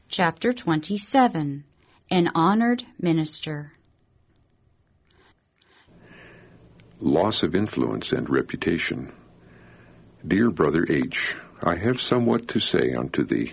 Chapter 27. An Honored Minister. Loss of influence and reputation. Dear Brother H., I have somewhat to say unto thee.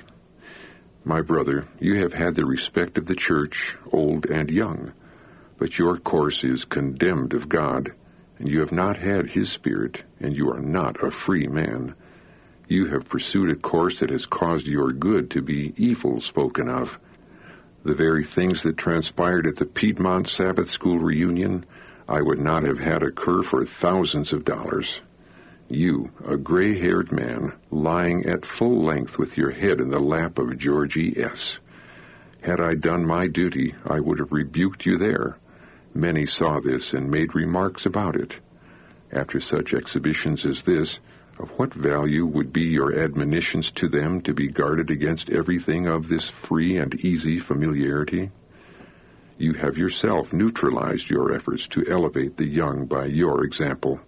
My brother, you have had the respect of the church, old and young, but your course is condemned of God, and you have not had his Spirit, and you are not a free man. You have pursued a course that has caused your good to be evil spoken of. The very things that transpired at the Piedmont Sabbath School reunion I would not have had occur for thousands of dollars. You, a gray-haired man, lying at full length with your head in the lap of Georgie S. Had I done my duty, I would have rebuked you there. Many saw this and made remarks about it. After such exhibitions as this, of what value would be your admonitions to them to be guarded against everything of this free and easy familiarity? You have yourself neutralized your efforts to elevate the young by your example.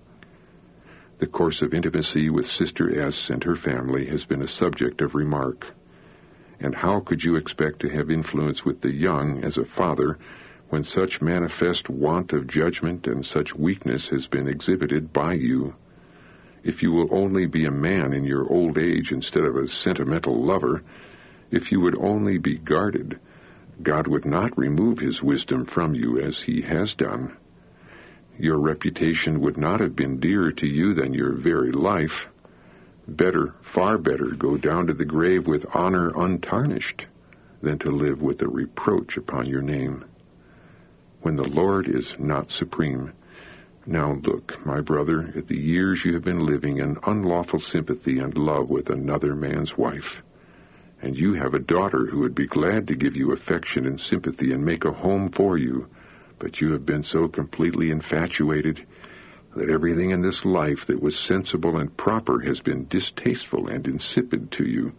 The course of intimacy with Sister S. and her family has been a subject of remark. And how could you expect to have influence with the young as a father when such manifest want of judgment and such weakness has been exhibited by you? If you will only be a man in your old age instead of a sentimental lover, if you would only be guarded, God would not remove his wisdom from you as he has done. Your reputation would not have been dearer to you than your very life. Better, far better, go down to the grave with honor untarnished than to live with a reproach upon your name. When the Lord is not supreme. Now look, my brother, at the years you have been living in unlawful sympathy and love with another man's wife. And you have a daughter who would be glad to give you affection and sympathy and make a home for you, but you have been so completely infatuated that everything in this life that was sensible and proper has been distasteful and insipid to you.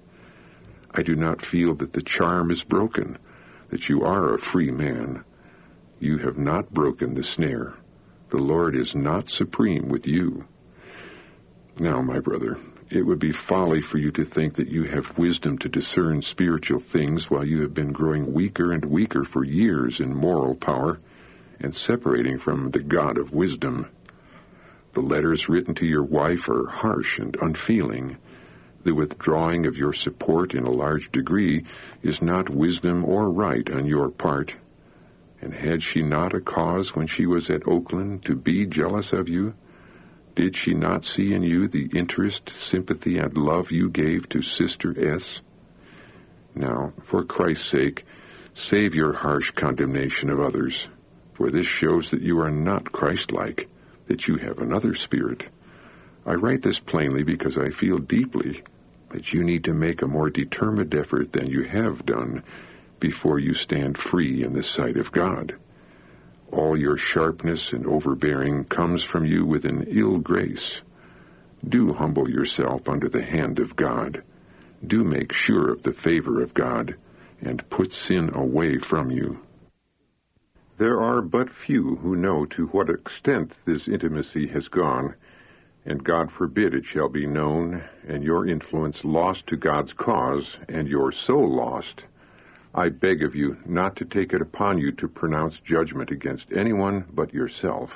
I do not feel that the charm is broken, that you are a free man. You have not broken the snare. The Lord is not supreme with you. Now, my brother, it would be folly for you to think that you have wisdom to discern spiritual things while you have been growing weaker and weaker for years in moral power and separating from the God of wisdom. The letters written to your wife are harsh and unfeeling. The withdrawing of your support in a large degree is not wisdom or right on your part. And had she not a cause when she was at Oakland to be jealous of you? Did she not see in you the interest, sympathy, and love you gave to Sister S? Now, for Christ's sake, save your harsh condemnation of others, for this shows that you are not Christ-like, that you have another spirit. I write this plainly because I feel deeply that you need to make a more determined effort than you have done before you stand free in the sight of God. All your sharpness and overbearing comes from you with an ill grace. Do humble yourself under the hand of God. Do make sure of the favor of God, and put sin away from you. There are but few who know to what extent this intimacy has gone, and God forbid it shall be known, and your influence lost to God's cause, and your soul lost. I beg of you not to take it upon you to pronounce judgment against anyone but yourself.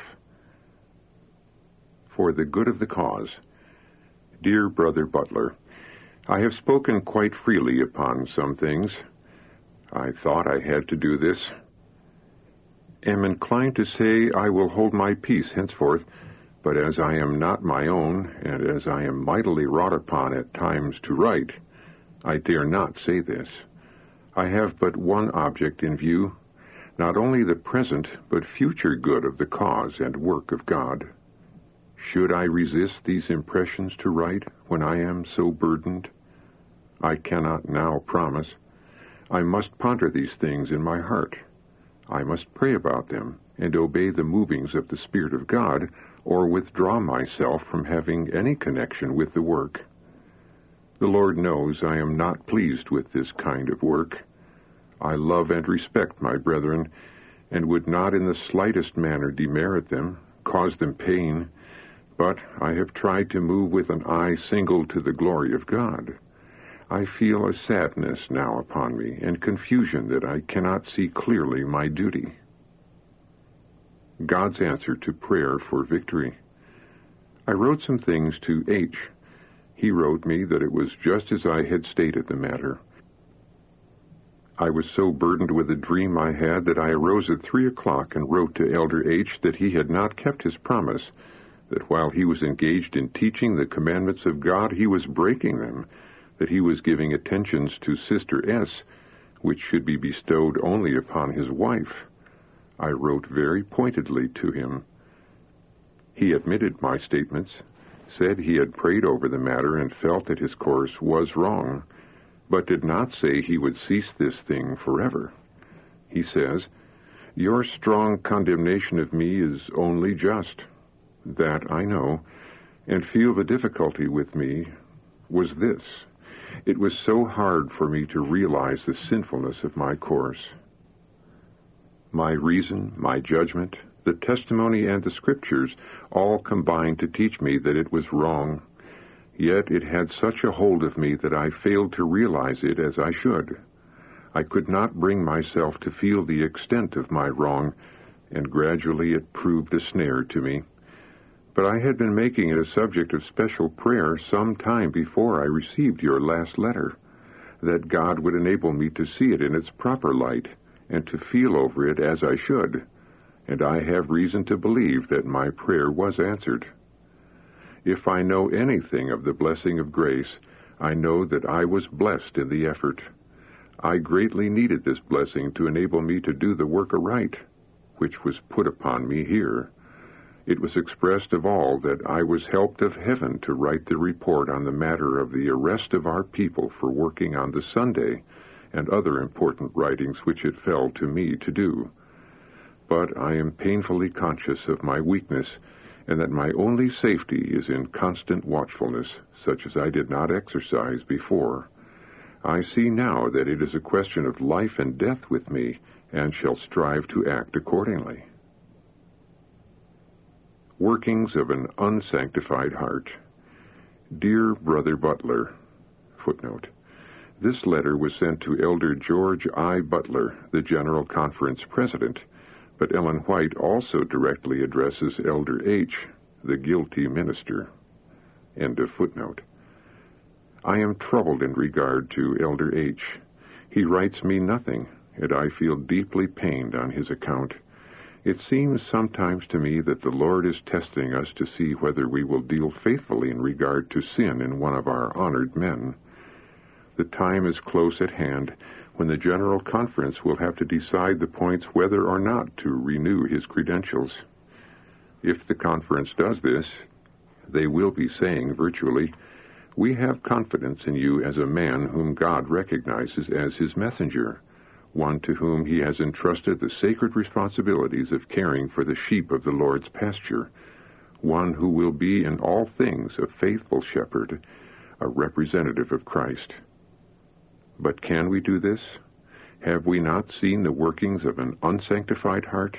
For the good of the cause. Dear Brother Butler, I have spoken quite freely upon some things. I thought I had to do this. Am inclined to say I will hold my peace henceforth, but as I am not my own, and as I am mightily wrought upon at times to write, I dare not say this. I have but one object in view, not only the present, but future good of the cause and work of God. Should I resist these impressions to write when I am so burdened? I cannot now promise. I must ponder these things in my heart. I must pray about them and obey the movings of the Spirit of God, or withdraw myself from having any connection with the work. The Lord knows I am not pleased with this kind of work. I love and respect my brethren, and would not in the slightest manner demerit them, cause them pain, but I have tried to move with an eye single to the glory of God. I feel a sadness now upon me, and confusion that I cannot see clearly my duty. God's answer to prayer for victory. I wrote some things to H. He wrote me that it was just as I had stated the matter. I was so burdened with a dream I had that I arose at 3 o'clock and wrote to Elder H. that he had not kept his promise, that while he was engaged in teaching the commandments of God, he was breaking them, that he was giving attentions to Sister S., which should be bestowed only upon his wife. I wrote very pointedly to him. He admitted my statements, said he had prayed over the matter and felt that his course was wrong, but did not say he would cease this thing forever. He says, "Your strong condemnation of me is only just. That I know, and feel the difficulty with me was this. It was so hard for me to realize the sinfulness of my course. My reason, my judgment, the testimony, and the Scriptures all combined to teach me that it was wrong. Yet it had such a hold of me that I failed to realize it as I should. I could not bring myself to feel the extent of my wrong, and gradually it proved a snare to me. But I had been making it a subject of special prayer some time before I received your last letter, that God would enable me to see it in its proper light, and to feel over it as I should, and I have reason to believe that my prayer was answered. If I know anything of the blessing of grace, I know that I was blessed in the effort. I greatly needed this blessing to enable me to do the work aright, which was put upon me here. It was expressed of all that I was helped of heaven to write the report on the matter of the arrest of our people for working on the Sunday, and other important writings which it fell to me to do. But I am painfully conscious of my weakness, and that my only safety is in constant watchfulness, such as I did not exercise before. I see now that it is a question of life and death with me, and shall strive to act accordingly. Workings of an Unsanctified Heart. Dear Brother Butler, footnote. This letter was sent to Elder George I. Butler, the General Conference President, but Ellen White also directly addresses Elder H., the guilty minister. End of footnote. I am troubled in regard to Elder H. He writes me nothing, and I feel deeply pained on his account. It seems sometimes to me that the Lord is testing us to see whether we will deal faithfully in regard to sin in one of our honored men. The time is close at hand when the General Conference will have to decide the points whether or not to renew his credentials. If the conference does this, they will be saying virtually, "We have confidence in you as a man whom God recognizes as his messenger, one to whom he has entrusted the sacred responsibilities of caring for the sheep of the Lord's pasture, one who will be in all things a faithful shepherd, a representative of Christ." But can we do this? Have we not seen the workings of an unsanctified heart?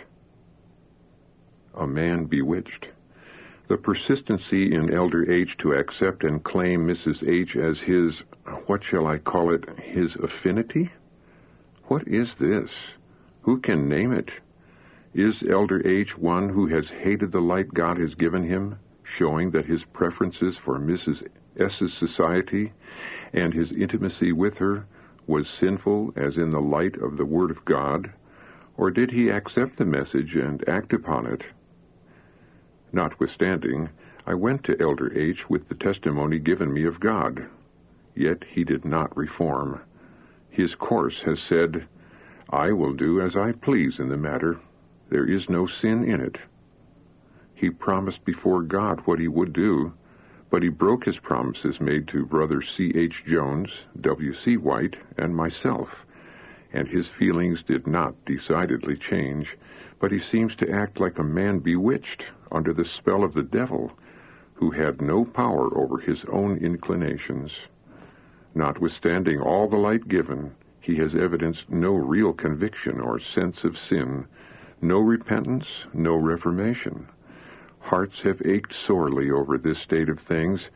A man bewitched. The persistency in Elder H. to accept and claim Mrs. H. as his, what shall I call it, his affinity? What is this? Who can name it? Is Elder H. one who has hated the light God has given him, showing that his preferences for Mrs. S.'s society and his intimacy with her was sinful as in the light of the Word of God, or did he accept the message and act upon it? Notwithstanding, I went to Elder H. with the testimony given me of God, yet he did not reform. His course has said, "I will do as I please in the matter. There is no sin in it." He promised before God what he would do, but he broke his promises made to Brother C.H. Jones, W.C. White, and myself, and his feelings did not decidedly change, but he seems to act like a man bewitched under the spell of the devil, who had no power over his own inclinations. Notwithstanding all the light given, he has evidenced no real conviction or sense of sin, no repentance, no reformation. Hearts have ached sorely over this state of things,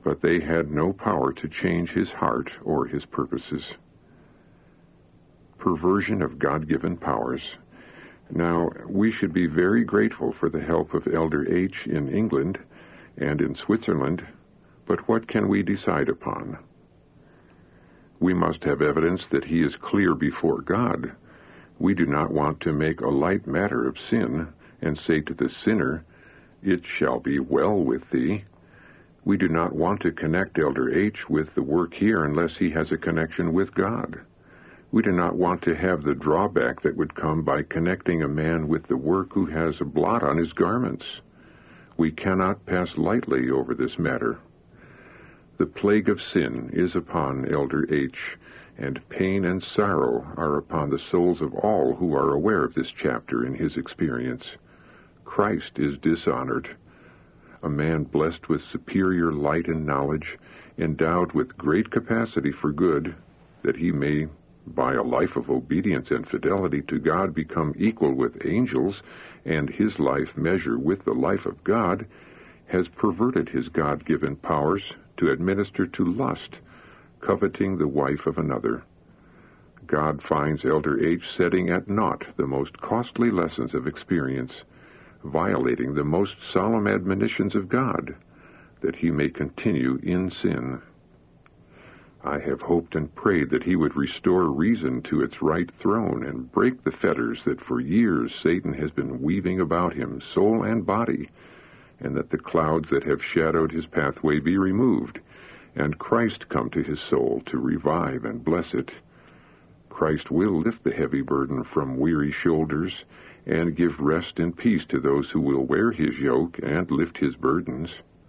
but they had no power to change his heart or his purposes. Perversion of God-given powers. Now, we should be very grateful for the help of Elder H. in England and in Switzerland, but what can we decide upon? We must have evidence that he is clear before God. We do not want to make a light matter of sin and say to the sinner, "It shall be well with thee." We do not want to connect Elder H. with the work here unless he has a connection with God. We do not want to have the drawback that would come by connecting a man with the work who has a blot on his garments. We cannot pass lightly over this matter. The plague of sin is upon Elder H., and pain and sorrow are upon the souls of all who are aware of this chapter in his experience. Christ is dishonored. A man blessed with superior light and knowledge, endowed with great capacity for good, that he may, by a life of obedience and fidelity to God, become equal with angels, and his life measure with the life of God, has perverted his God-given powers to administer to lust, coveting the wife of another. God finds Elder H. setting at naught the most costly lessons of experience, violating the most solemn admonitions of God, that he may continue in sin. I have hoped and prayed that he would restore reason to its right throne and break the fetters that for years Satan has been weaving about him, soul and body, and that the clouds that have shadowed his pathway be removed, and Christ come to his soul to revive and bless it. Christ will lift the heavy burden from weary shoulders and give rest and peace to those who will wear his yoke and lift his burdens.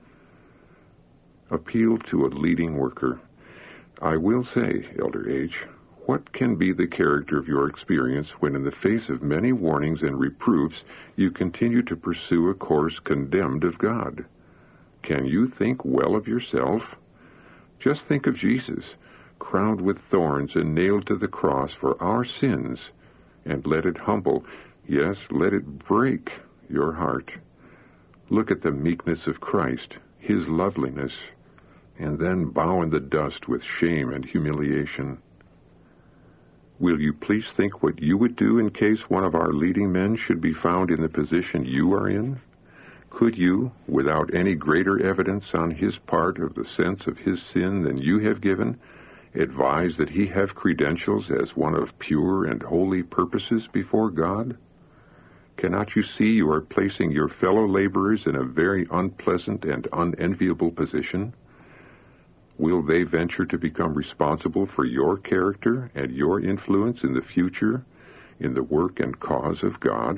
Appeal to a leading worker. I will say, Elder H., what can be the character of your experience when in the face of many warnings and reproofs you continue to pursue a course condemned of God? Can you think well of yourself? Just think of Jesus, crowned with thorns and nailed to the cross for our sins, and let it humble, yes, let it break your heart. Look at the meekness of Christ, his loveliness, and then bow in the dust with shame and humiliation. Will you please think what you would do in case one of our leading men should be found in the position you are in? Could you, without any greater evidence on his part of the sense of his sin than you have given, advise that he have credentials as one of pure and holy purposes before God? Cannot you see you are placing your fellow laborers in a very unpleasant and unenviable position? Will they venture to become responsible for your character and your influence in the future in the work and cause of God?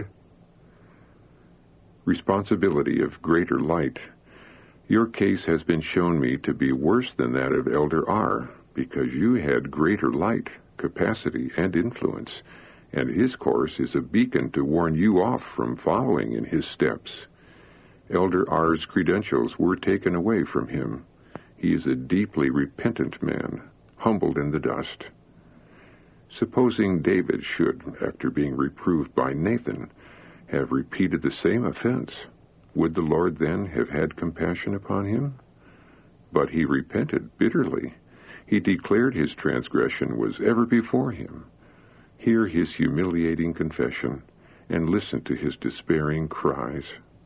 Responsibility of greater light. Your case has been shown me to be worse than that of Elder R., because you had greater light, capacity, and influence, and his course is a beacon to warn you off from following in his steps. Elder R.'s credentials were taken away from him. He is a deeply repentant man, humbled in the dust. Supposing David should, after being reproved by Nathan, have repeated the same offense, would the Lord then have had compassion upon him? But he repented bitterly. He declared his transgression was ever before him. Hear his humiliating confession, and listen to his despairing cries.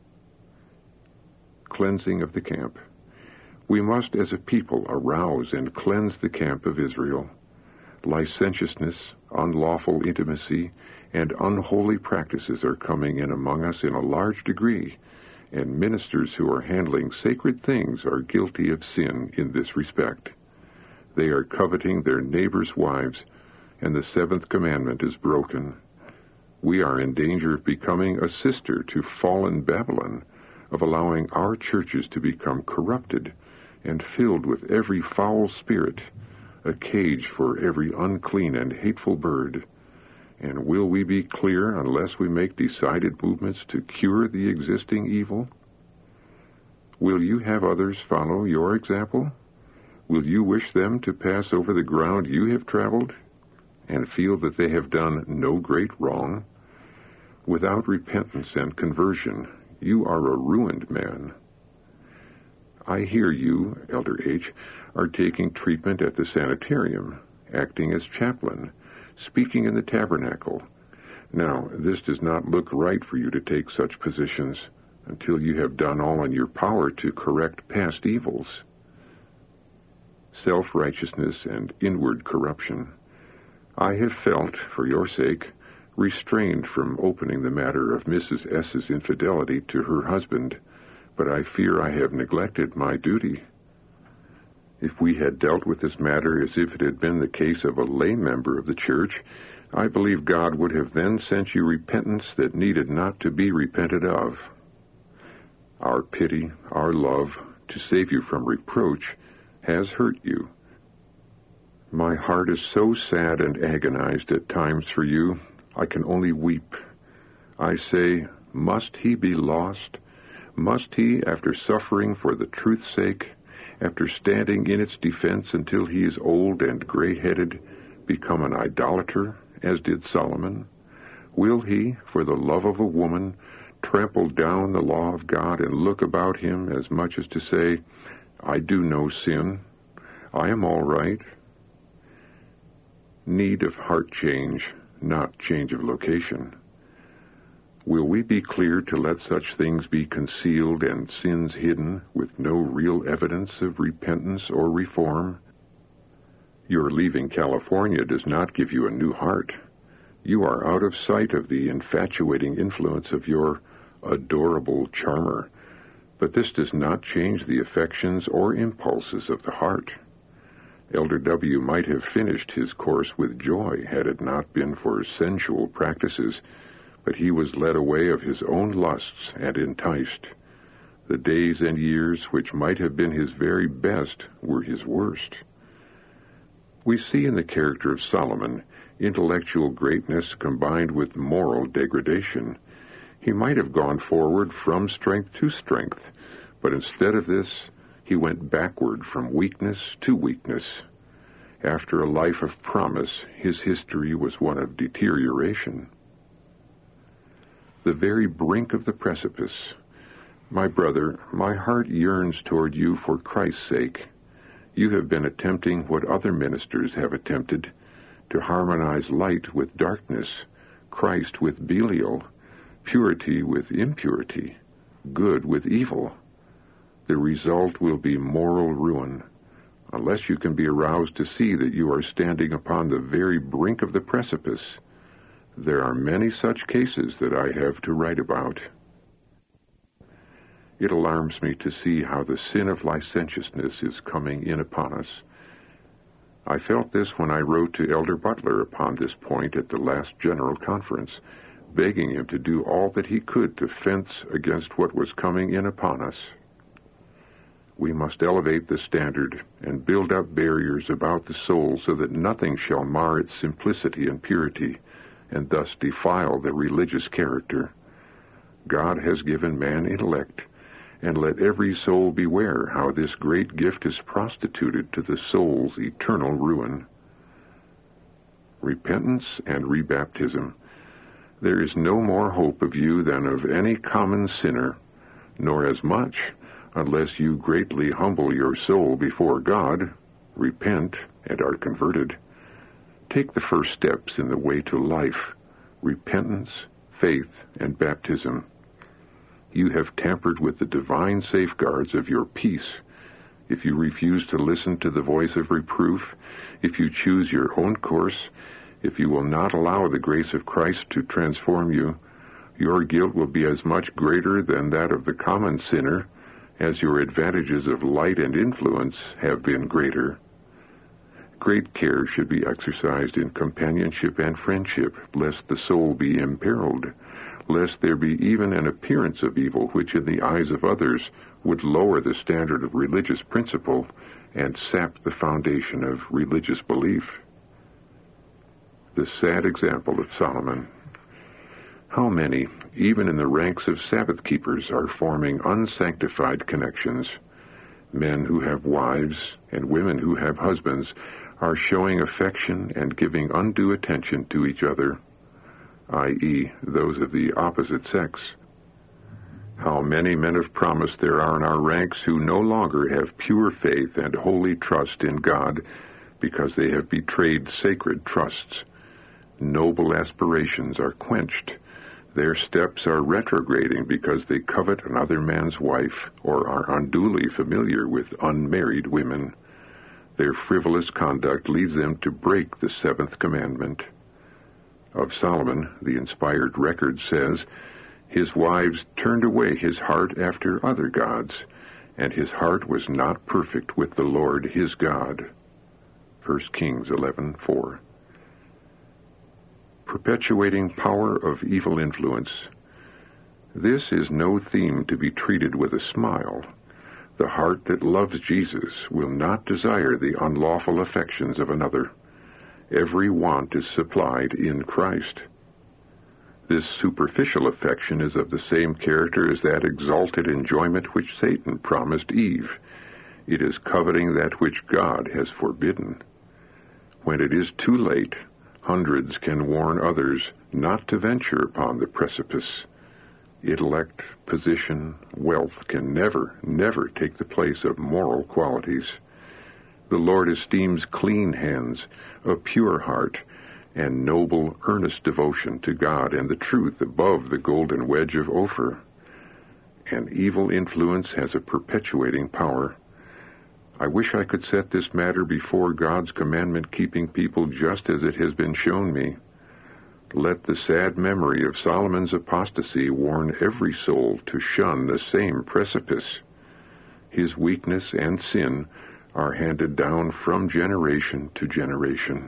Cleansing of the camp. We must as a people arouse and cleanse the camp of Israel. Licentiousness, unlawful intimacy, and unholy practices are coming in among us in a large degree, and ministers who are handling sacred things are guilty of sin in this respect. They are coveting their neighbors' wives, and the seventh commandment is broken. We are in danger of becoming a sister to fallen Babylon, of allowing our churches to become corrupted and filled with every foul spirit, a cage for every unclean and hateful bird. And will we be clear unless we make decided movements to cure the existing evil? Will you have others follow your example? Will you wish them to pass over the ground you have traveled and feel that they have done no great wrong? Without repentance and conversion, you are a ruined man. I hear you, Elder H., are taking treatment at the sanitarium, acting as chaplain, speaking in the tabernacle. Now, this does not look right for you to take such positions until you have done all in your power to correct past evils. Self-righteousness and inward corruption. I have felt, for your sake, restrained from opening the matter of Mrs. S.'s infidelity to her husband, but I fear I have neglected my duty. If we had dealt with this matter as if it had been the case of a lay member of the church, I believe God would have then sent you repentance that needed not to be repented of. Our pity, our love, to save you from reproach, has hurt you. My heart is so sad and agonized at times for you, I can only weep. I say, must he be lost? Must he, after suffering for the truth's sake, after standing in its defense until he is old and gray-headed, become an idolater, as did Solomon? Will he, for the love of a woman, trample down the law of God and look about him as much as to say, I do no sin, I am all right? Need of heart change, not change of location. Will we be clear to let such things be concealed and sins hidden with no real evidence of repentance or reform? Your leaving California does not give you a new heart. You are out of sight of the infatuating influence of your adorable charmer, but this does not change the affections or impulses of the heart. Elder W. might have finished his course with joy had it not been for sensual practices, but he was led away of his own lusts and enticed. The days and years which might have been his very best were his worst. We see in the character of Solomon intellectual greatness combined with moral degradation. He might have gone forward from strength to strength, but instead of this, he went backward from weakness to weakness. After a life of promise, his history was one of deterioration. The very brink of the precipice. My brother, my heart yearns toward you for Christ's sake. You have been attempting what other ministers have attempted, to harmonize light with darkness, Christ with Belial, purity with impurity, good with evil. The result will be moral ruin, unless you can be aroused to see that you are standing upon the very brink of the precipice. There are many such cases that I have to write about. It alarms me to see how the sin of licentiousness is coming in upon us. I felt this when I wrote to Elder Butler upon this point at the last General Conference, begging him to do all that he could to fence against what was coming in upon us. We must elevate the standard and build up barriers about the soul so that nothing shall mar its simplicity and purity, and thus defile the religious character. God has given man intellect, and let every soul beware how this great gift is prostituted to the soul's eternal ruin. Repentance and rebaptism. There is no more hope of you than of any common sinner, nor as much, unless you greatly humble your soul before God, repent, and are converted. Take the first steps in the way to life, repentance, faith, and baptism. You have tampered with the divine safeguards of your peace. If you refuse to listen to the voice of reproof, if you choose your own course, if you will not allow the grace of Christ to transform you, your guilt will be as much greater than that of the common sinner, as your advantages of light and influence have been greater. Great care should be exercised in companionship and friendship, lest the soul be imperiled, lest there be even an appearance of evil which in the eyes of others would lower the standard of religious principle and sap the foundation of religious belief. The sad example of Solomon. How many, even in the ranks of Sabbath keepers, are forming unsanctified connections? Men who have wives and women who have husbands are showing affection and giving undue attention to each other, i.e., those of the opposite sex. How many men of promise there are in our ranks who no longer have pure faith and holy trust in God because they have betrayed sacred trusts. Noble aspirations are quenched. Their steps are retrograding because they covet another man's wife or are unduly familiar with unmarried women. Their frivolous conduct leads them to break the seventh commandment. Of Solomon, the inspired record says, his wives turned away his heart after other gods, and his heart was not perfect with the Lord his God. 1 Kings 11:4. Perpetuating power of evil influence. This is no theme to be treated with a smile. The heart that loves Jesus will not desire the unlawful affections of another. Every want is supplied in Christ. This superficial affection is of the same character as that exalted enjoyment which Satan promised Eve. It is coveting that which God has forbidden. When it is too late, hundreds can warn others not to venture upon the precipice. Intellect, position, wealth can never take the place of moral qualities. The Lord esteems clean hands, a pure heart, and noble, earnest devotion to God and the truth above the golden wedge of Ophir. An evil influence has a perpetuating power. I wish I could set this matter before God's commandment-keeping people just as it has been shown me. Let the sad memory of Solomon's apostasy warn every soul to shun the same precipice. His weakness and sin are handed down from generation to generation.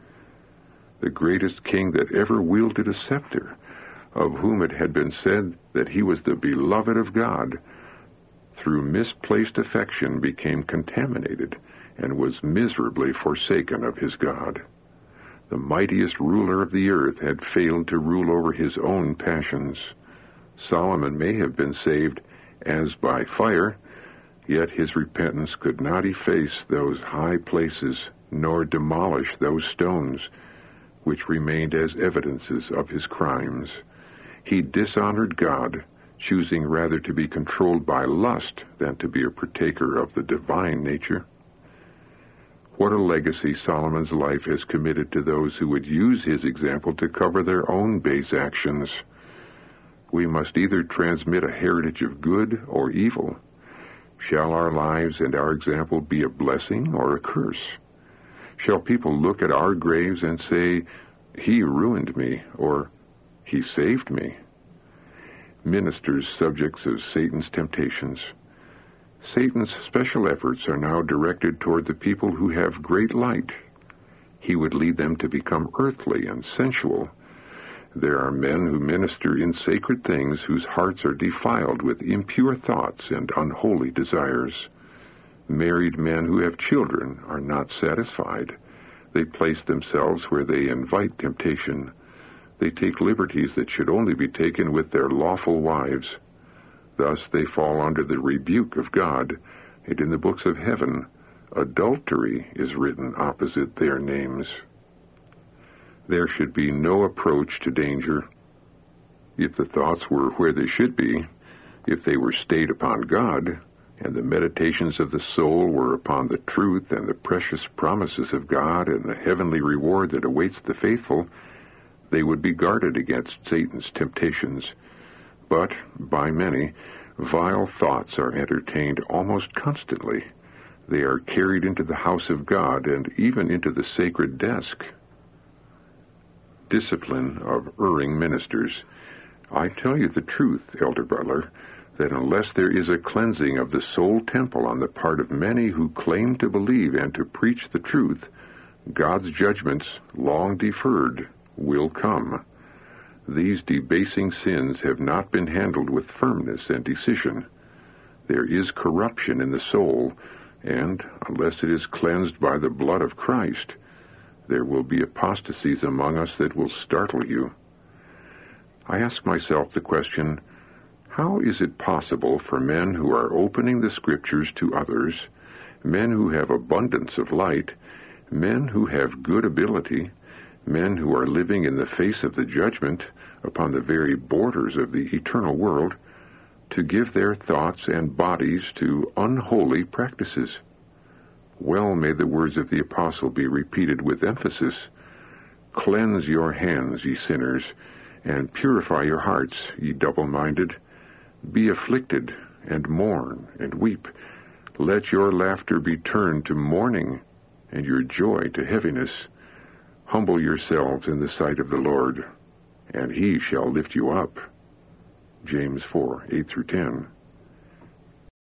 The greatest king that ever wielded a scepter, of whom it had been said that he was the beloved of God, through misplaced affection became contaminated and was miserably forsaken of his God. The mightiest ruler of the earth had failed to rule over his own passions. Solomon may have been saved as by fire, yet his repentance could not efface those high places, nor demolish those stones, which remained as evidences of his crimes. He dishonored God, choosing rather to be controlled by lust than to be a partaker of the divine nature. What a legacy Solomon's life has committed to those who would use his example to cover their own base actions. We must either transmit a heritage of good or evil. Shall our lives and our example be a blessing or a curse? Shall people look at our graves and say, "He ruined me," or "He saved me"? Ministers subjects of Satan's temptations. Satan's special efforts are now directed toward the people who have great light. He would lead them to become earthly and sensual. There are men who minister in sacred things whose hearts are defiled with impure thoughts and unholy desires. Married men who have children are not satisfied. They place themselves where they invite temptation. They take liberties that should only be taken with their lawful wives. Thus they fall under the rebuke of God, and in the books of heaven, adultery is written opposite their names. There should be no approach to danger. If the thoughts were where they should be, if they were stayed upon God, and the meditations of the soul were upon the truth and the precious promises of God and the heavenly reward that awaits the faithful, they would be guarded against Satan's temptations. But, by many, vile thoughts are entertained almost constantly. They are carried into the house of God and even into the sacred desk. Discipline of erring ministers. I tell you the truth, Elder Butler, that unless there is a cleansing of the soul temple on the part of many who claim to believe and to preach the truth, God's judgments, long deferred, will come. These debasing sins have not been handled with firmness and decision. There is corruption in the soul, and, unless it is cleansed by the blood of Christ, there will be apostasies among us that will startle you. I ask myself the question, how is it possible for men who are opening the Scriptures to others, men who have abundance of light, men who have good ability, men who are living in the face of the judgment upon the very borders of the eternal world, to give their thoughts and bodies to unholy practices. Well may the words of the apostle be repeated with emphasis. Cleanse your hands, ye sinners, and purify your hearts, ye double-minded. Be afflicted, and mourn, and weep. Let your laughter be turned to mourning, and your joy to heaviness. Humble yourselves in the sight of the Lord, and he shall lift you up. James 4:8-10.